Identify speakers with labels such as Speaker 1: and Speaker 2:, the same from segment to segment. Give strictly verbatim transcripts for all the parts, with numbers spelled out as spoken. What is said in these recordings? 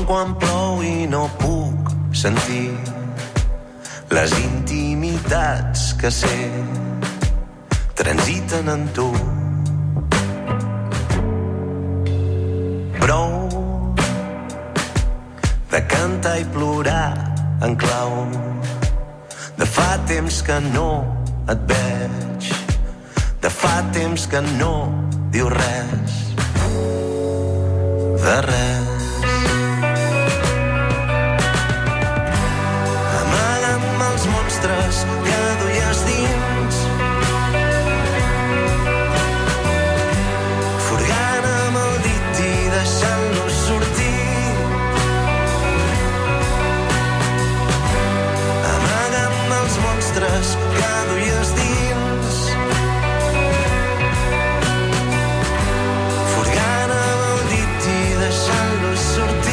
Speaker 1: quan plou i no puc sentir les intimitats que sé transiten en tu. Prou de cantar i plorar en clau de fa temps que no et veig, de fa temps que no diu res de res. Amaga'm els monstres que duies dins, furgant amb el dit i deixant-los sortir. Amaga'm els monstres que duies dins, furgant amb el dit i deixant-los sortir.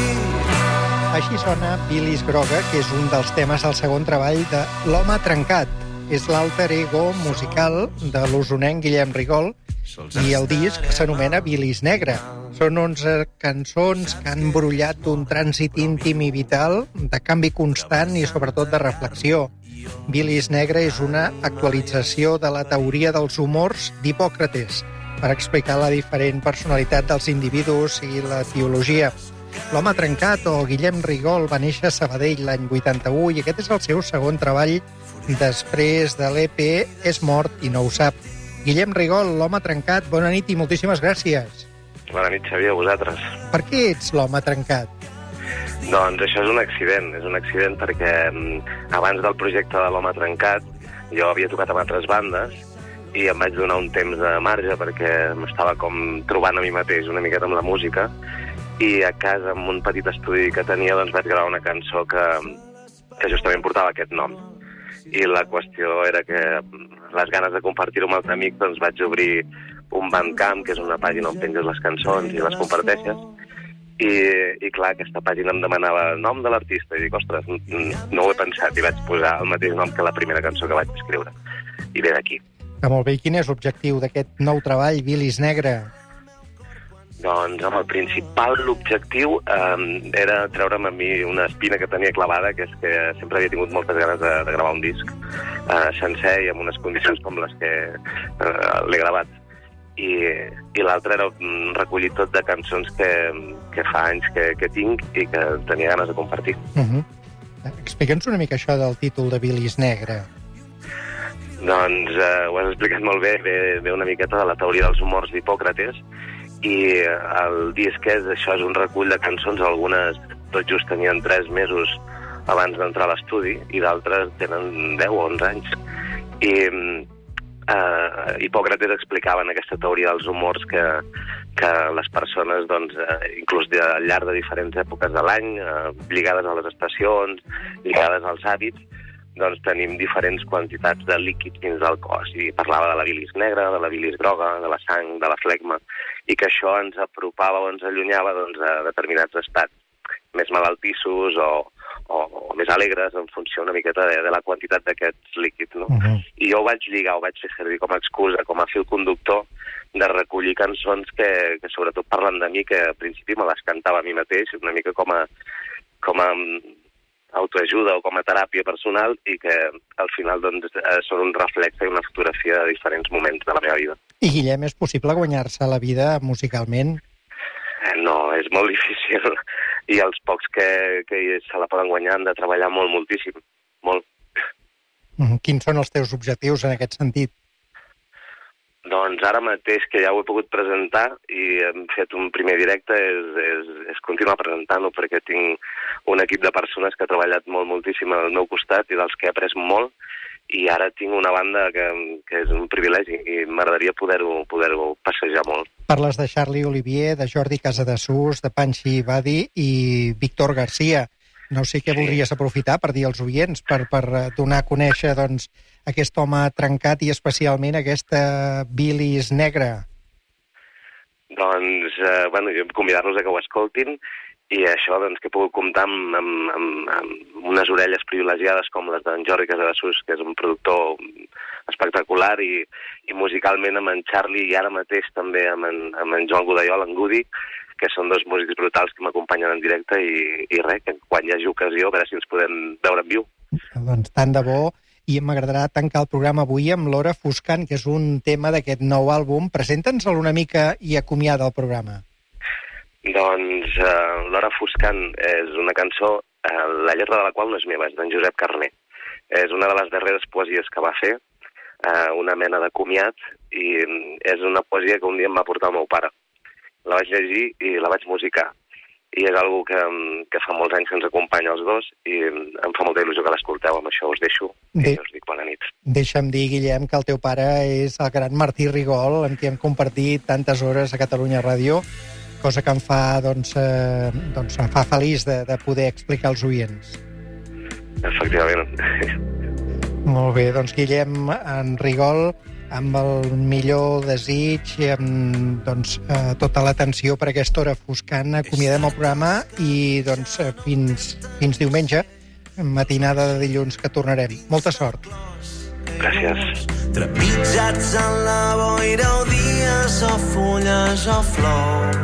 Speaker 2: Així sona Bilis Groga, que és un dels temes del segon treball de L'Home Trencat. És l'alter ego musical de l'usonenc Guillem Rigol i el disc s'anomena Bilis Negra. Són onze cançons que han brollat un trànsit íntim i vital, de canvi constant i sobretot de reflexió. Bilis Negra és una actualització de la teoria dels humors d'Hipòcrates per explicar la diferent personalitat dels individus i la teologia. L'Home Trencat, o Guillem Rigol, va néixer a Sabadell l'any vuitanta-u i aquest és el seu segon treball després de l'E P És mort i no ho sap. Guillem Rigol, L'Home Trencat, bona nit i moltíssimes gràcies.
Speaker 3: Bona nit, Xavier, a vosaltres.
Speaker 2: Per què ets l'Home Trencat?
Speaker 3: Doncs això és un accident, és un accident perquè abans del projecte de l'Home Trencat jo havia tocat amb altres bandes i em vaig donar un temps de marge perquè m'estava com trobant a mi mateix una miqueta amb la música i a casa, amb un petit estudi que tenia, doncs vaig gravar una cançó que, que justament portava aquest nom. I la qüestió era que les ganes de compartir-ho amb els amics, doncs vaig obrir un Bandcamp, que és una pàgina on penges les cançons i les comparteixes, i, i clar, aquesta pàgina em demanava el nom de l'artista, i dic, ostres, no ho he pensat, i vaig posar el mateix nom que la primera cançó que vaig escriure. I ve d'aquí.
Speaker 2: Ah, molt bé, i quin és l'objectiu d'aquest nou treball, Bilis Negra?
Speaker 3: Doncs, home, el principal objectiu eh, era treure'm a mi una espina que tenia clavada, que és que sempre havia tingut moltes ganes de, de gravar un disc eh, sencer i amb unes condicions com les que eh, l'he gravat. I, i l'altre era recollir tot de cançons que, que fa anys que, que tinc i que tenia ganes de compartir.
Speaker 2: Uh-huh. Explica'ns una mica això del títol de Bilis Negra.
Speaker 3: Doncs eh, ho has explicat molt bé, ve, ve una miqueta de la teoria dels humors d'Hipòcrates, i el disc és, això és un recull de cançons, algunes tot just tenien tres mesos abans d'entrar a l'estudi i d'altres tenen deu o onze anys. I eh, Hipòcrates explicava en aquesta teoria dels humors que, que les persones, doncs, eh, inclús de, al llarg de diferents èpoques de l'any, eh, lligades a les estacions, lligades als hàbits, doncs tenim diferents quantitats de líquid dins del cos. I parlava de la bilis negra, de la bilis groga, de la sang, de la flegma, i que això ens apropava o ens allunyava doncs, a determinats estats més malaltissos o, o, o més alegres en funció una miqueta de, de la quantitat d'aquests líquids. No? Uh-huh. I jo ho vaig lligar, ho vaig fer servir com a excusa, com a fil conductor de recollir cançons que, que sobretot parlen de mi, que al principi me les cantava a mi mateix, una mica com a, com a autoajuda o com a teràpia personal i que al final doncs, són un reflex i una fotografia de diferents moments de la meva vida.
Speaker 2: I, Guillem, és possible guanyar-se la vida musicalment?
Speaker 3: No, és molt difícil. I els pocs que, que se la poden guanyar han de treballar molt, moltíssim. Molt.
Speaker 2: Quins són els teus objectius en aquest sentit?
Speaker 3: Doncs ara mateix, que ja ho he pogut presentar i hem fet un primer directe, és, és, és continuar presentant-ho perquè tinc un equip de persones que ha treballat molt, moltíssim al meu costat i dels que he après molt, i ara tinc una banda que, que és un privilegi i m'agradaria poder-ho poder-ho passejar molt.
Speaker 2: Parles de Charlie Olivier, de Jordi Casadesús, de Panxi Badi i Víctor Garcia. No sé què sí. voldries aprofitar per dir als oients, per, per donar a conèixer doncs, aquest home trencat i especialment aquesta bilis negra.
Speaker 3: Doncs, eh, bueno, convidar-los a que ho escoltin i això, doncs, que he pogut comptar amb, amb, amb, amb unes orelles privilegiades com les d'en Jordi Casadesús, que és un productor espectacular, i, i musicalment amb en Charlie i ara mateix també amb en, amb en Joan Godallol, en Gudi, que són dos músics brutals que m'acompanyen en directe i, i res, que quan hi hagi ocasió, a veure si ens podem veure en viu.
Speaker 2: Doncs tant de bo, i m'agradarà tancar el programa avui amb l'Hora Foscant, que és un tema d'aquest nou àlbum. Presenta'ns-el una mica i acomiada el programa.
Speaker 3: Doncs uh, l'Hora Foscant és una cançó, uh, la lletra de la qual no és meva, és d'en Josep Carner. És una de les darreres poesies que va fer, uh, una mena de comiat, i és una poesia que un dia em va portar el meu pare. La vaig llegir i la vaig musicar. I és algo que, que fa molts anys que ens acompanya els dos i em fa molta il·lusió que l'escolteu. Amb això us deixo i De... us dic bona nit.
Speaker 2: Deixa'm dir, Guillem, que el teu pare és el gran Martí Rigol, amb qui hem compartit tantes hores a Catalunya Ràdio, cosa que em fa, doncs, eh, doncs em fa feliç de, de poder explicar als oients.
Speaker 3: Efectivament.
Speaker 2: Molt bé, doncs Guillem, en Rigol, amb el millor desig i amb doncs, eh, tota l'atenció per aquesta Hora Foscant, acomiadem el programa i doncs, eh, fins, fins diumenge, matinada de dilluns, que tornarem. Molta sort.
Speaker 3: Gràcies.
Speaker 1: Trepitjats en la boira o dies o fulles o flors.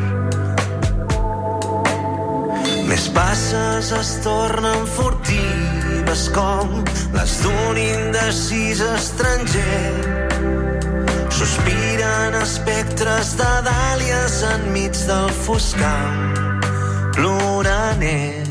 Speaker 1: Més passes es tornen furtives com les d'un indecís estranger. Sospiren espectres de dàlies enmig del foscant ploraner.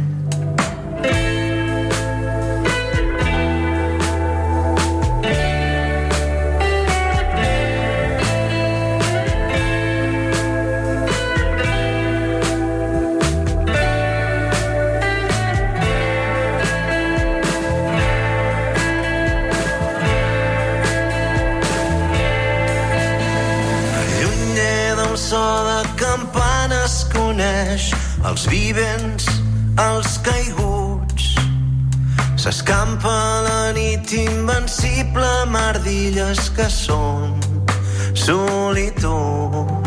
Speaker 1: Els vivents, els caiguts, s'escampa la nit invencible amb ardilles que són solitud.